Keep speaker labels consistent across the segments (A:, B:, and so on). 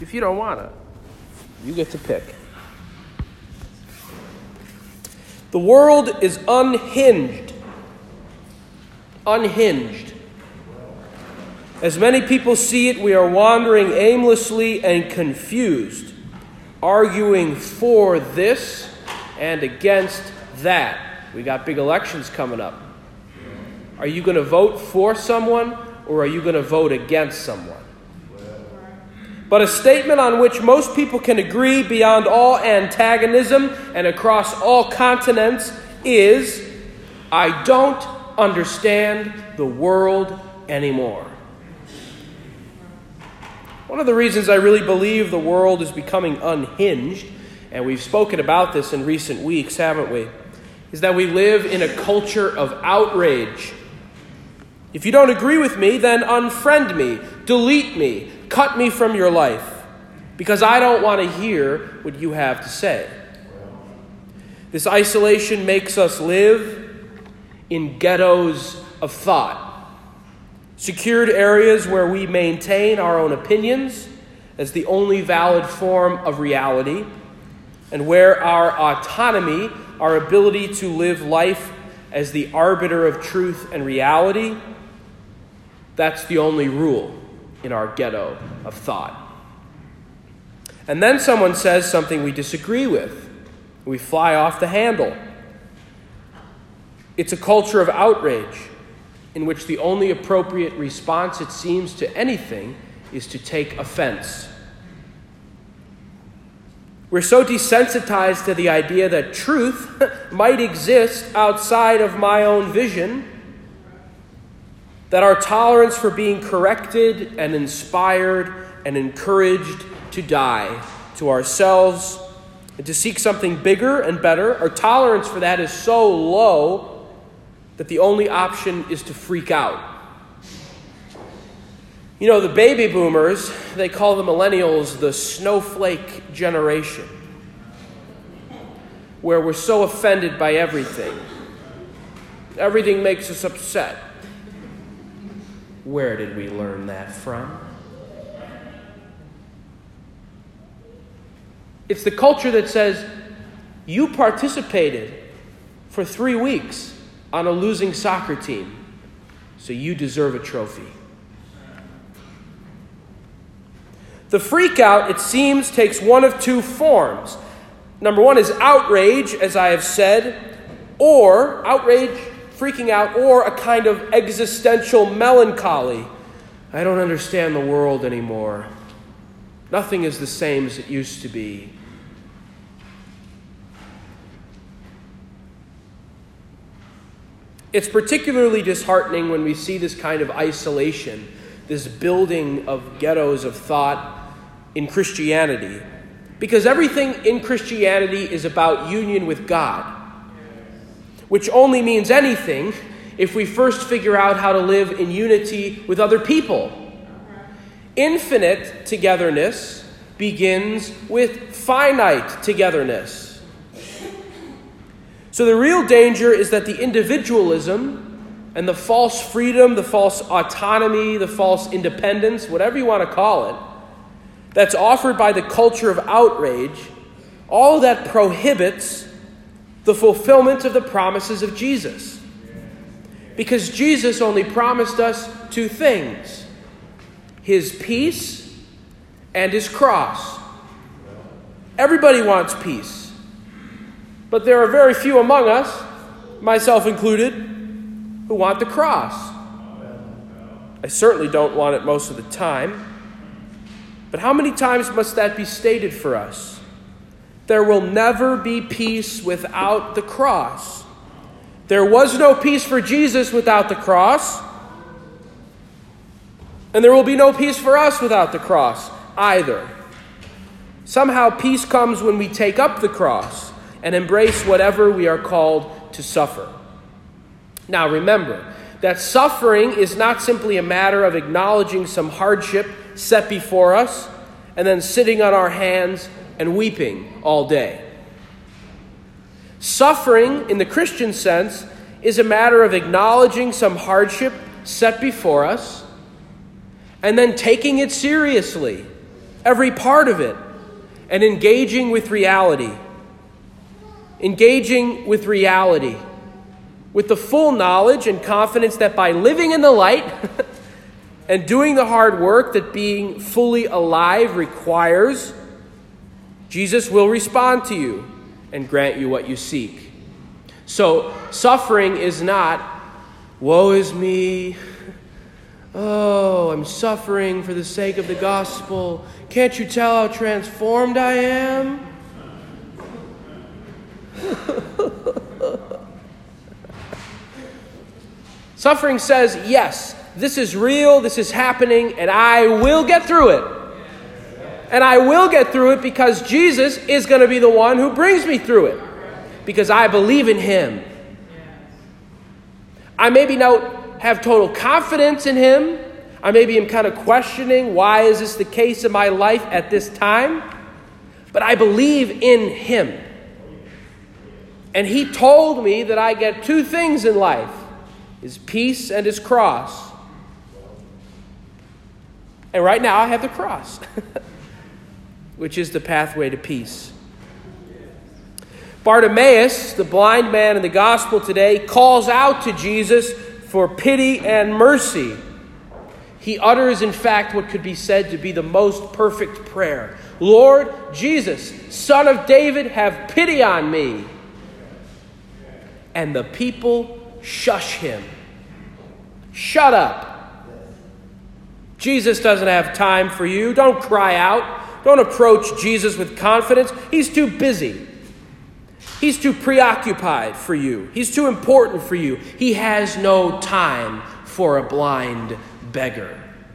A: If you don't want to, you get to pick. The world is unhinged. Unhinged. As many people see it, we are wandering aimlessly and confused, arguing for this and against that. We got big elections coming up. Are you going to vote for someone, or are you going to vote against someone? But a statement on which most people can agree beyond all antagonism and across all continents is, I don't understand the world anymore. One of the reasons I really believe the world is becoming unhinged, and we've spoken about this in recent weeks, haven't we, is that we live in a culture of outrage. If you don't agree with me, then unfriend me, delete me, cut me from your life, because I don't want to hear what you have to say. This isolation makes us live in ghettos of thought, secured areas where we maintain our own opinions as the only valid form of reality, and where our autonomy, our ability to live life as the arbiter of truth and reality, that's the only rule in our ghetto of thought. And then someone says something we disagree with. We fly off the handle. It's a culture of outrage in which the only appropriate response, it seems, to anything is to take offense. We're so desensitized to the idea that truth might exist outside of my own vision that our tolerance for being corrected and inspired and encouraged to die to ourselves and to seek something bigger and better, our tolerance for that is so low that the only option is to freak out. You know, the baby boomers, they call the millennials the snowflake generation, where we're so offended by everything. Everything makes us upset. Where did we learn that from? It's the culture that says, you participated for 3 weeks on a losing soccer team, so you deserve a trophy. The freak out, it seems, takes one of two forms. Number one is outrage, as I have said, or outrage, freaking out, or a kind of existential melancholy. I don't understand the world anymore. Nothing is the same as it used to be. It's particularly disheartening when we see this kind of isolation, this building of ghettos of thought in Christianity, because everything in Christianity is about union with God, which only means anything if we first figure out how to live in unity with other people. Infinite togetherness begins with finite togetherness. So the real danger is that the individualism and the false freedom, the false autonomy, the false independence, whatever you want to call it, that's offered by the culture of outrage, all of that prohibits the fulfillment of the promises of Jesus. Because Jesus only promised us two things: his peace and his cross. Everybody wants peace. But there are very few among us, myself included, who want the cross. I certainly don't want it most of the time. But how many times must that be stated for us? There will never be peace without the cross. There was no peace for Jesus without the cross. And there will be no peace for us without the cross either. Somehow peace comes when we take up the cross and embrace whatever we are called to suffer. Now remember that suffering is not simply a matter of acknowledging some hardship set before us and then sitting on our hands and weeping all day. Suffering, in the Christian sense, is a matter of acknowledging some hardship set before us and then taking it seriously, every part of it, and engaging with reality. Engaging with reality, with the full knowledge and confidence that by living in the light and doing the hard work that being fully alive requires, Jesus will respond to you and grant you what you seek. So suffering is not, woe is me, oh, I'm suffering for the sake of the gospel. Can't you tell how transformed I am? Suffering says, yes, this is real, this is happening, and I will get through it. And I will get through it because Jesus is going to be the one who brings me through it. Because I believe in him. I maybe not have total confidence in him. I maybe am kind of questioning, why is this the case in my life at this time? But I believe in him. And he told me that I get two things in life, his peace and his cross. And right now I have the cross, which is the pathway to peace. Bartimaeus, the blind man in the gospel today, calls out to Jesus for pity and mercy. He utters, in fact, what could be said to be the most perfect prayer. Lord Jesus, Son of David, have pity on me. And the people shush him. Shut up. Jesus doesn't have time for you. Don't cry out. Don't approach Jesus with confidence. He's too busy. He's too preoccupied for you. He's too important for you. He has no time for a blind beggar.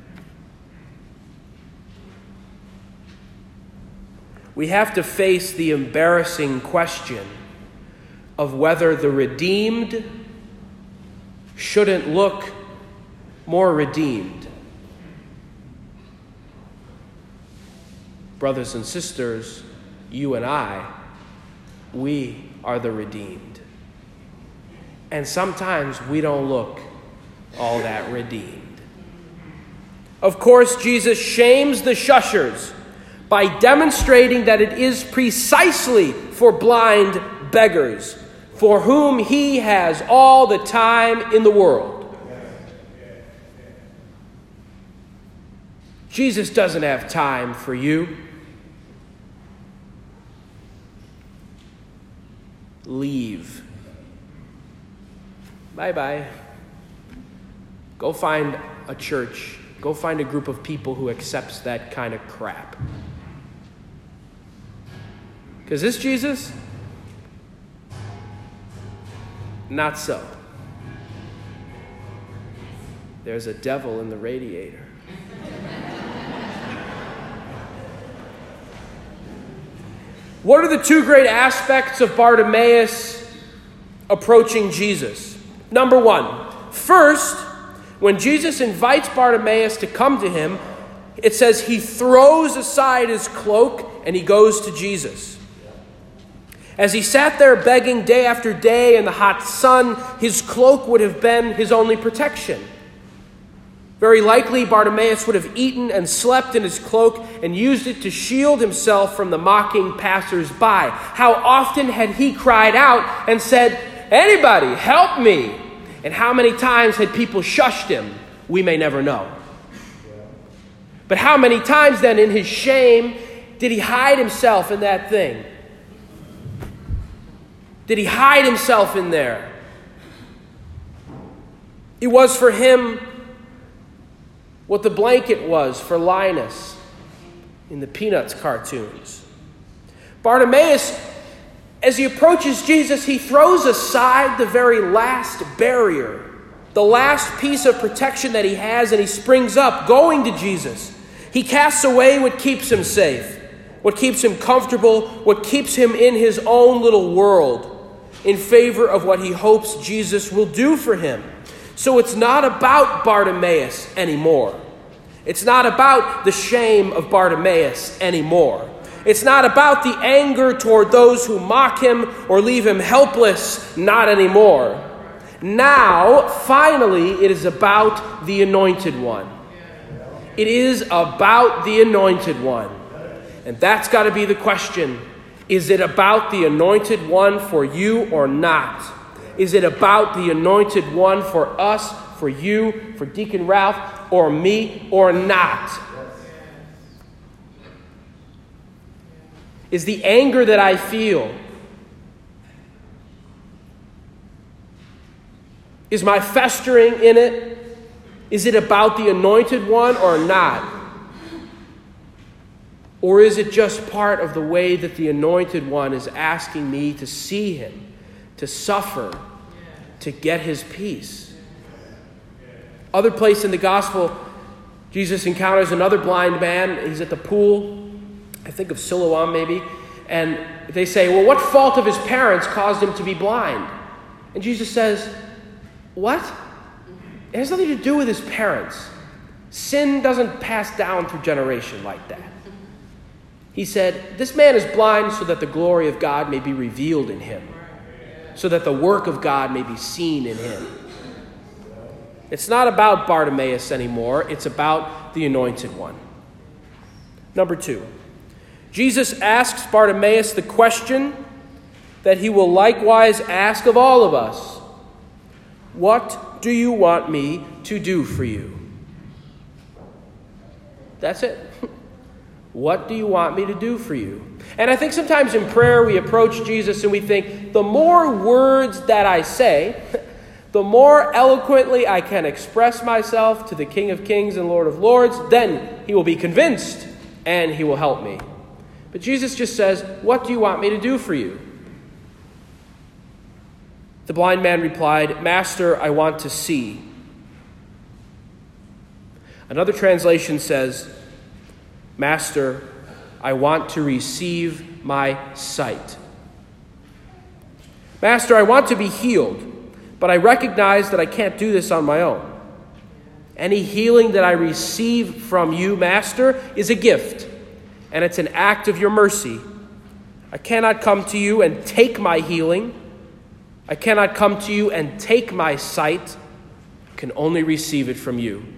A: We have to face the embarrassing question of whether the redeemed shouldn't look more redeemed. Brothers and sisters, you and I, we are the redeemed. And sometimes we don't look all that redeemed. Of course, Jesus shames the shushers by demonstrating that it is precisely for blind beggars for whom he has all the time in the world. Jesus doesn't have time for you. Leave. Bye-bye. Go find a church. Go find a group of people who accepts that kind of crap. Because this Jesus, not so. There's a devil in the radiator. What are the two great aspects of Bartimaeus approaching Jesus? Number one, first, when Jesus invites Bartimaeus to come to him, it says he throws aside his cloak and he goes to Jesus. As he sat there begging day after day in the hot sun, his cloak would have been his only protection. Very likely, Bartimaeus would have eaten and slept in his cloak and used it to shield himself from the mocking passers-by. How often had he cried out and said, "Anybody, help me!" And how many times had people shushed him? We may never know. But how many times then in his shame did he hide himself in that thing? Did he hide himself in there? It was for him what the blanket was for Linus in the Peanuts cartoons. Bartimaeus, as he approaches Jesus, he throws aside the very last barrier, the last piece of protection that he has, and he springs up, going to Jesus. He casts away what keeps him safe, what keeps him comfortable, what keeps him in his own little world, in favor of what he hopes Jesus will do for him. So it's not about Bartimaeus anymore. It's not about the shame of Bartimaeus anymore. It's not about the anger toward those who mock him or leave him helpless, not anymore. Now, finally, it is about the Anointed One. It is about the Anointed One. And that's got to be the question. Is it about the Anointed One for you or not? Is it about the Anointed One for us, for you, for Deacon Ralph, or me, or not? Is the anger that I feel, is my festering in it? Is it about the Anointed One or not? Or is it just part of the way that the Anointed One is asking me to see him, to suffer, to get his peace? Other place in the gospel, Jesus encounters another blind man. He's at the pool, I think of Siloam maybe, and they say, well, what fault of his parents caused him to be blind? And Jesus says, what? It has nothing to do with his parents. Sin doesn't pass down through generation like that. He said, this man is blind so that the glory of God may be revealed in him, so that the work of God may be seen in him. It's not about Bartimaeus anymore. It's about the Anointed One. Number 2, Jesus asks Bartimaeus the question that he will likewise ask of all of us. What do you want me to do for you? That's it. What do you want me to do for you? And I think sometimes in prayer we approach Jesus and we think, the more words that I say, the more eloquently I can express myself to the King of Kings and Lord of Lords, then he will be convinced and he will help me. But Jesus just says, what do you want me to do for you? The blind man replied, Master, I want to see. Another translation says, Master, I want to receive my sight. Master, I want to be healed, but I recognize that I can't do this on my own. Any healing that I receive from you, Master, is a gift, and it's an act of your mercy. I cannot come to you and take my healing. I cannot come to you and take my sight. I can only receive it from you.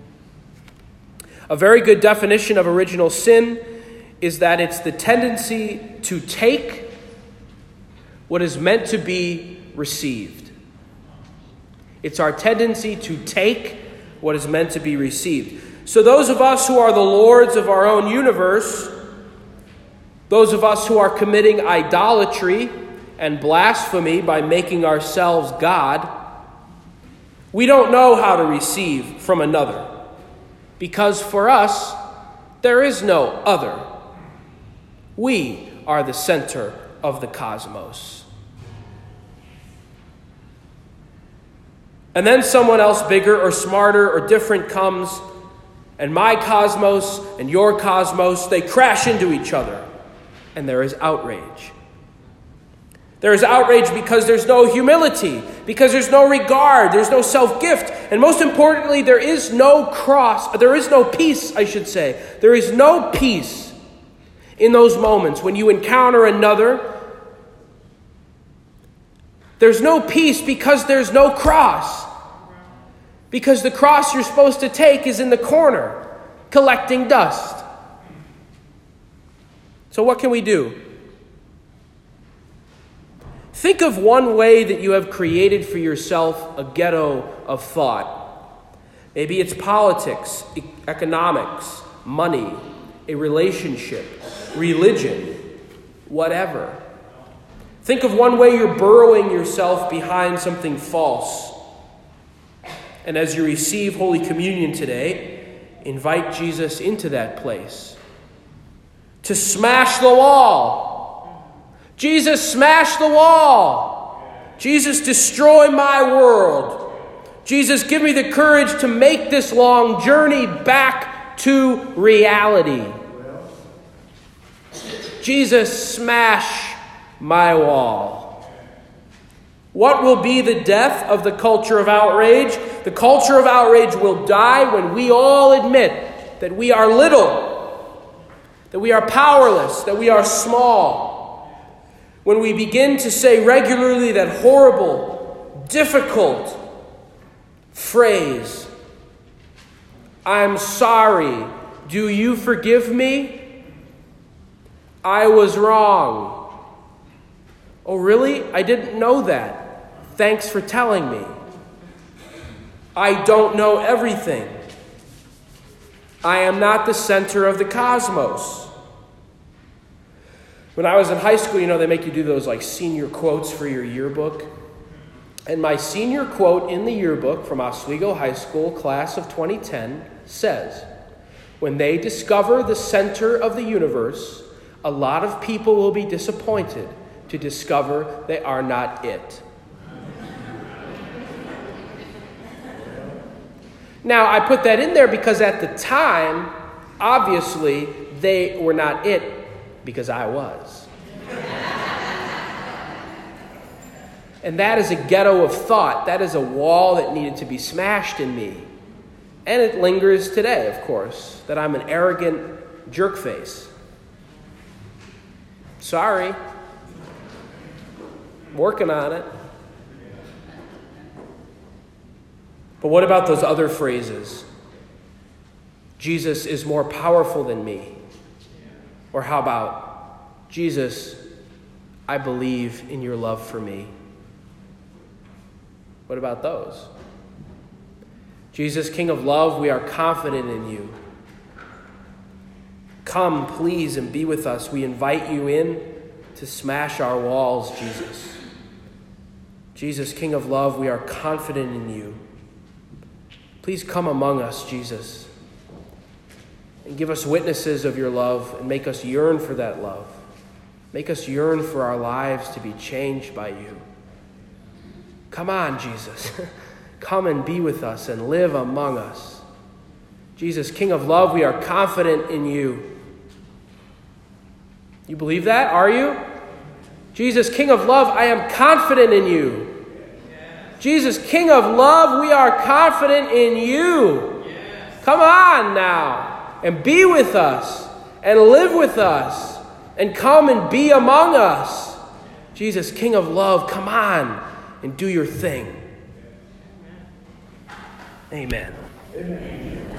A: A very good definition of original sin is that it's the tendency to take what is meant to be received. It's our tendency to take what is meant to be received. So those of us who are the lords of our own universe, those of us who are committing idolatry and blasphemy by making ourselves God, we don't know how to receive from another. Because for us, there is no other. We are the center of the cosmos. And then someone else bigger or smarter or different comes, and my cosmos and your cosmos, they crash into each other, and there is outrage. There is outrage because there's no humility, because there's no regard, there's no self-gift, and most importantly, there is no peace, I should say. There is no peace in those moments when you encounter another. There's no peace because there's no cross. Because the cross you're supposed to take is in the corner, collecting dust. So what can we do? Think of one way that you have created for yourself a ghetto of thought. Maybe it's politics, economics, money, a relationship, religion, whatever. Think of one way you're burrowing yourself behind something false. And as you receive Holy Communion today, invite Jesus into that place. To smash the wall. Jesus, smash the wall. Jesus, destroy my world. Jesus, give me the courage to make this long journey back to reality. Jesus, smash my wall. What will be the death of the culture of outrage? The culture of outrage will die when we all admit that we are little, that we are powerless, that we are small. When we begin to say regularly that horrible, difficult phrase, I'm sorry. Do you forgive me? I was wrong. Oh, really? I didn't know that. Thanks for telling me. I don't know everything. I am not the center of the cosmos. When I was in high school, they make you do those like senior quotes for your yearbook. And my senior quote in the yearbook from Oswego High School, class of 2010, says, "When they discover the center of the universe, a lot of people will be disappointed to discover they are not it." Now, I put that in there because at the time, obviously, they were not it because I was. And that is a ghetto of thought. That is a wall that needed to be smashed in me. And it lingers today, of course, that I'm an arrogant jerkface. Sorry. Working on it. But what about those other phrases? Jesus is more powerful than me. Or how about, Jesus, I believe in your love for me. What about those? Jesus, King of love, we are confident in you. Come, please, and be with us. We invite you in to smash our walls, Jesus. Jesus, King of love, we are confident in you. Please come among us, Jesus, and give us witnesses of your love and make us yearn for that love. Make us yearn for our lives to be changed by you. Come on, Jesus. Come and be with us and live among us. Jesus, King of love, we are confident in you. You believe that? Are you? Jesus, King of love, I am confident in you. Jesus, King of love, we are confident in you. Come on now and be with us and live with us and come and be among us. Jesus, King of love, come on and do your thing. Amen.